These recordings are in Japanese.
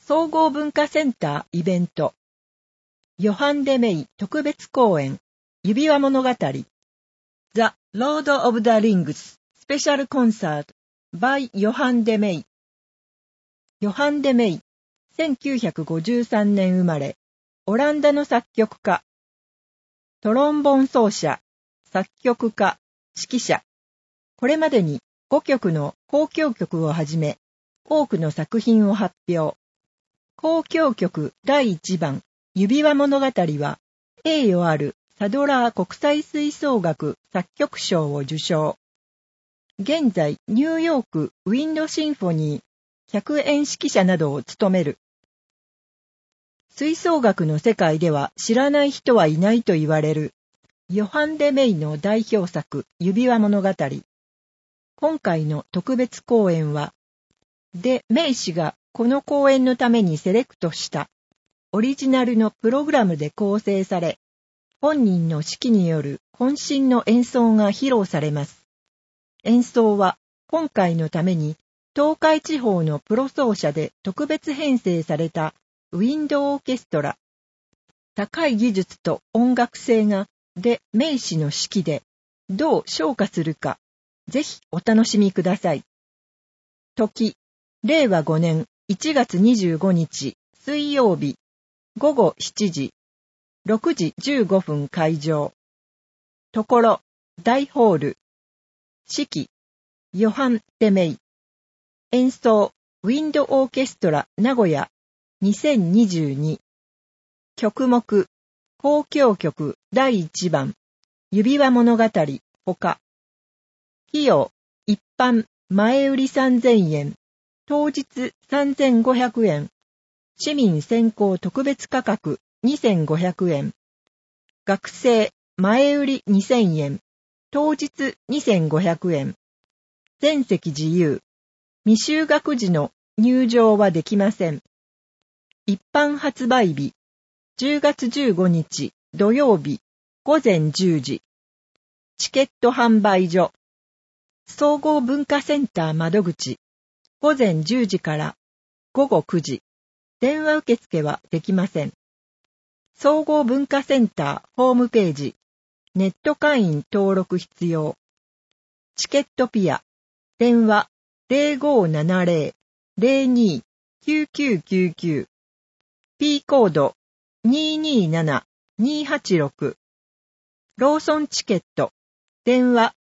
総合文化センターイベント。ヨハン・デ・メイ特別公演。指輪物語。The Lord of the Rings Special Concert by ヨハン・デ・メイ。ヨハン・デ・メイ。1953年生まれ。オランダの作曲家。トロンボン奏者。作曲家。指揮者。これまでに5曲の交響曲をはじめ、多くの作品を発表。交響曲第1番、指輪物語は、栄誉あるサドラー国際吹奏楽作曲賞を受賞。現在、ニューヨークウィンドシンフォニー客演指揮者などを務める。吹奏楽の世界では知らない人はいないと言われる、ヨハン・デ・メイの代表作、指輪物語。今回の特別公演は、デ・メイ氏がこの公演のためにセレクトしたオリジナルのプログラムで構成され、本人の指揮による渾身の演奏が披露されます。演奏は今回のために東海地方のプロ奏者で特別編成されたウィンドオーケストラ。高い技術と音楽性がデ・メイ氏の指揮でどう昇華するか、ぜひお楽しみください。時、令和5年1月25日水曜日午後7時、6時15分開場。ところ、大ホール。指揮、ヨハン・デ・メイ。演奏、ウィンドオーケストラ名古屋2022。曲目、交響曲第1番、指輪物語ほか。費用、一般、前売り3000円。当日3500円。市民先行特別価格2500円。学生前売り2000円。当日2500円。全席自由。未就学時の入場はできません。一般発売日。10月15日土曜日午前10時。チケット販売所。総合文化センター窓口。午前10時から午後9時。電話受付はできません。総合文化センターホームページ。ネット会員登録必要。チケットピア。電話 0570-02-9999。P コード 227286。ローソンチケット。電話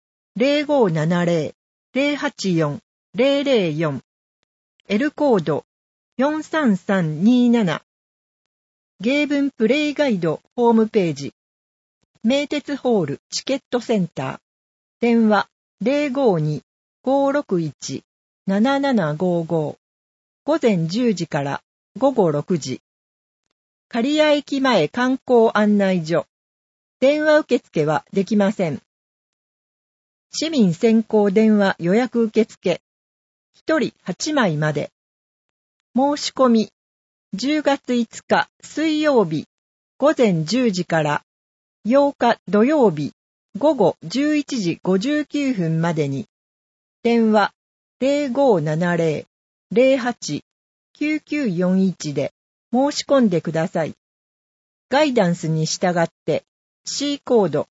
0570-084-004。L コード43327。芸文プレイガイドホームページ。名鉄ホールチケットセンター。電話 052-561-7755。午前10時から午後6時。刈谷駅前観光案内所。電話受付はできません。市民先行電話予約受付。1人8枚まで。申し込み。10月5日水曜日午前10時から8日土曜日午後11時59分までに。電話 0570-08-9941 で申し込んでください。ガイダンスに従って C コード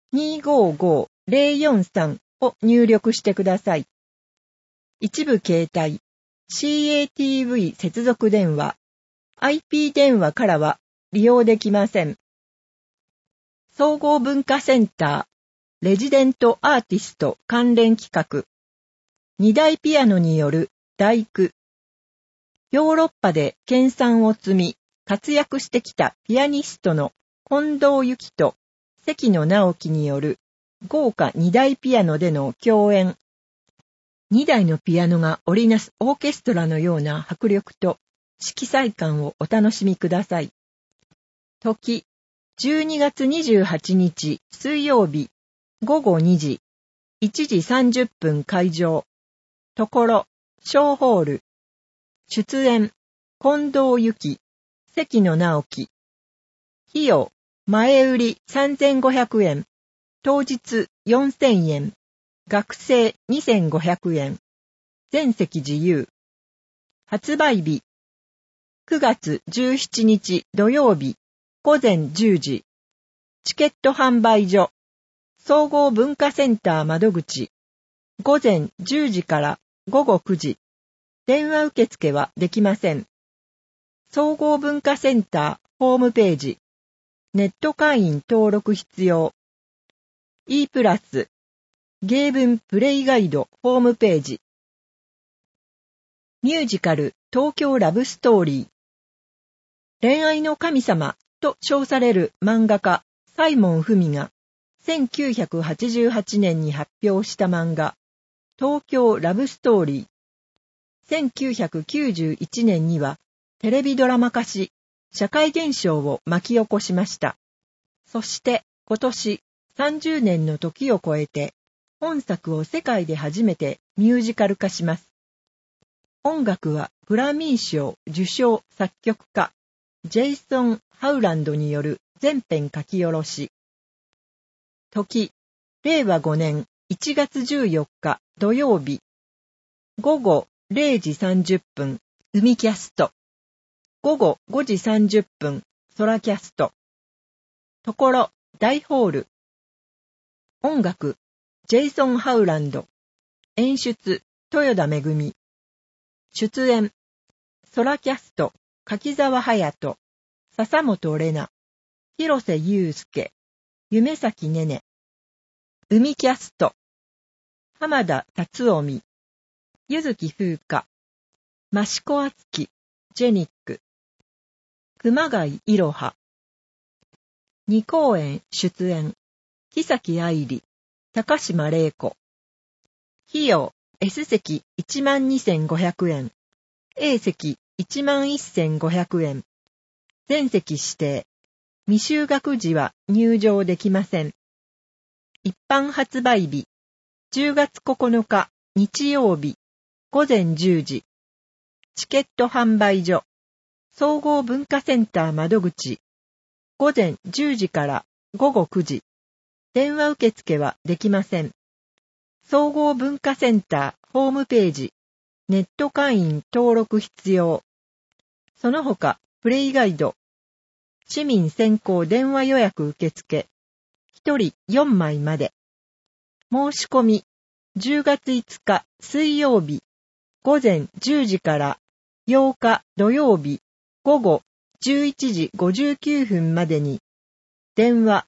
255043 を入力してください。一部携帯 CATV 接続電話 IP 電話からは利用できません。総合文化センターレジデントアーティスト関連企画。2台ピアノによる第九。ヨーロッパで研鑽を積み活躍してきたピアニストの近藤由紀と関野直樹による豪華2台ピアノでの共演。2台のピアノが織りなすオーケストラのような迫力と色彩感をお楽しみください。時、12月28日水曜日午後2時、1時30分開場。ところ、小ホール。出演、近藤由紀、関野直樹。費用、前売り3500円。当日4000円。学生2500円。全席自由。発売日 9月17日土曜日午前10時。チケット販売所。総合文化センター窓口。午前10時から午後9時。電話受付はできません。総合文化センターホームページ。ネット会員登録必要。E プラス。芸文プレイガイドホームページ。ミュージカル東京ラブストーリー。恋愛の神様と称される漫画家サイモン・フミが1988年に発表した漫画東京ラブストーリー。1991年にはテレビドラマ化し社会現象を巻き起こしました。そして今年30年の時を超えて本作を世界で初めてミュージカル化します。音楽はグラミー賞受賞作曲家ジェイソン・ハウランドによる全編書き下ろし。時、令和5年1月14日土曜日。午後0時30分、海キャスト。午後5時30分、空キャスト。ところ、大ホール。音楽、ジェイソン・ハウランド。演出、豊田めぐみ。出演、空キャスト。柿沢隼人、笹本玲奈、広瀬祐介、夢咲ねね。海キャスト、浜田達臣、柚木風花、益子敦樹、ジェニック、熊谷いろは。2公演出演、木崎愛理、高島玲子。費用、S 席12,500円、A 席11,500円。全席指定。未就学時は入場できません。一般発売日。10月9日日曜日。午前10時。チケット販売所。総合文化センター窓口。午前10時から午後9時。電話受付はできません。総合文化センターホームページ。ネット会員登録必要。その他、プレイガイド。市民先行電話予約受付。1人4枚まで。申し込み。10月5日水曜日。午前10時から8日土曜日。午後11時59分までに。電話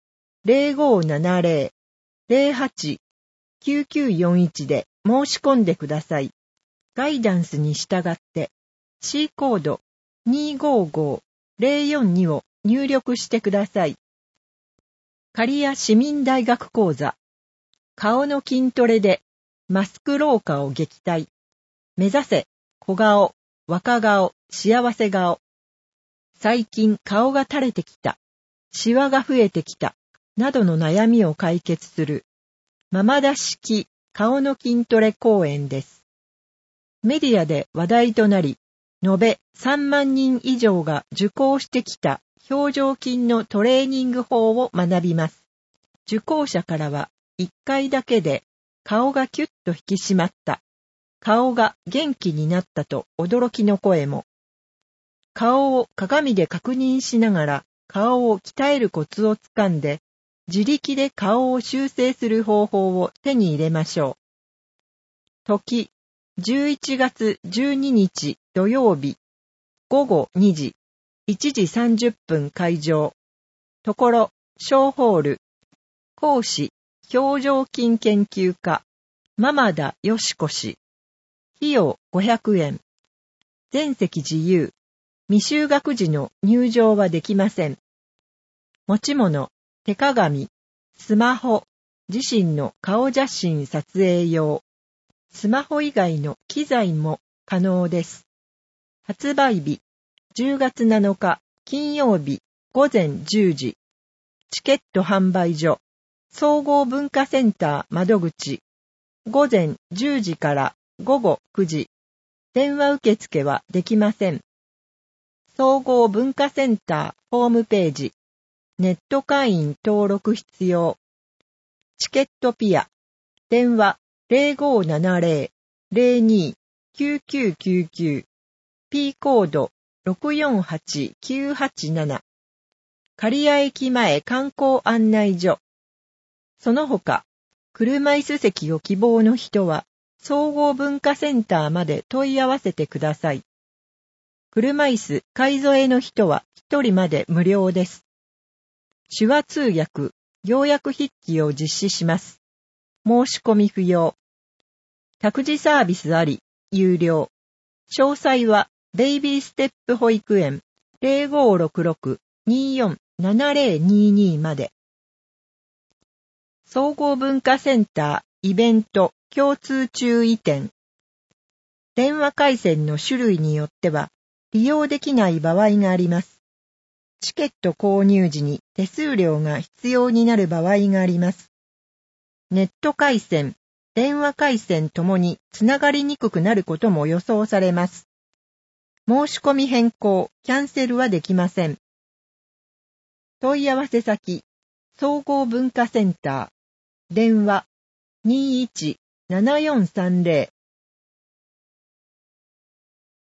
0570-08-9941 で申し込んでください。ガイダンスに従って C コード255042を入力してください。刈谷市民大学講座。顔の筋トレでマスク老化を撃退。目指せ小顔、若顔、幸せ顔。最近顔が垂れてきた、シワが増えてきた、などの悩みを解決するママダ式顔の筋トレ講演です。メディアで話題となり、延べ3万人以上が受講してきた表情筋のトレーニング法を学びます。受講者からは1回だけで顔がキュッと引き締まった、顔が元気になったと驚きの声も。顔を鏡で確認しながら顔を鍛えるコツをつかんで、自力で顔を修正する方法を手に入れましょう。時、11月12日土曜日、午後2時、1時30分会場。ところ、小ホール。講師、表情筋研究家、間田よしこ氏。費用500円。全席自由。未就学時の入場はできません。持ち物、手鏡、スマホ、自身の顔写真撮影用。スマホ以外の機材も可能です。発売日、10月7日金曜日午前10時。チケット販売所、総合文化センター窓口。午前10時から午後9時。電話受付はできません。総合文化センターホームページ。ネット会員登録必要。チケットピア。電話 0570-02-9999。P コード 648-987。刈谷駅前観光案内所。その他、車椅子席を希望の人は、総合文化センターまで問い合わせてください。車椅子買い添えの人は1人まで無料です。手話通訳、要約筆記を実施します。申し込み不要。託児サービスあり、有料。詳細は、ベイビーステップ保育園 0566-247022 まで。総合文化センターイベント共通注意点。電話回線の種類によっては利用できない場合があります。チケット購入時に手数料が必要になる場合があります。ネット回線、電話回線ともにつながりにくくなることも予想されます。申し込み変更、キャンセルはできません。問い合わせ先、総合文化センター、電話 21-7430